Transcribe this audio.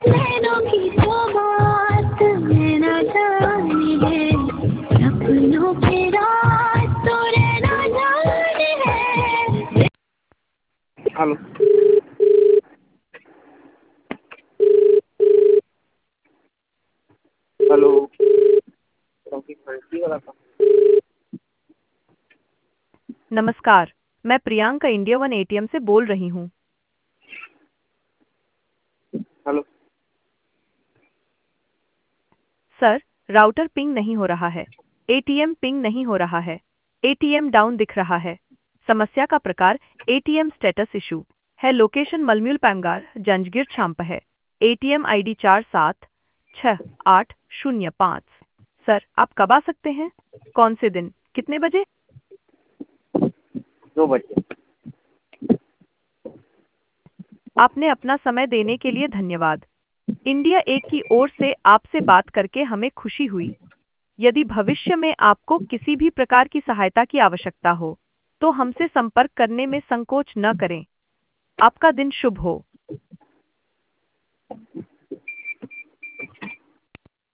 नैनों की जो बात मैं ना जानी है, सपनों की रात तो रहना जाने है। हेलो। हेलो। क्योंकि फर्जी वाला था। नमस्कार, मैं प्रियांका इंडिया वन एटीएम से बोल रही हूँ। हेलो। सर, राउटर पिंग नहीं हो रहा है। एटीएम पिंग नहीं हो रहा है। एटीएम डाउन दिख रहा है। समस्या का प्रकार एटीएम स्टेटस इशू है। लोकेशन मलम्यूल पैमगार जंजगिर छाम्प है। ATM ID 476805। सर, आप कब आ सकते हैं? कौन से दिन? कितने बजे? 2 बजे। आपने अपना समय देने के लिए धन्यवाद। इंडिया एक की ओर से आपसे बात करके हमें खुशी हुई। यदि भविष्य में आपको किसी भी प्रकार की सहायता की आवश्यकता हो, तो हमसे संपर्क करने में संकोच न करें। आपका दिन शुभ हो।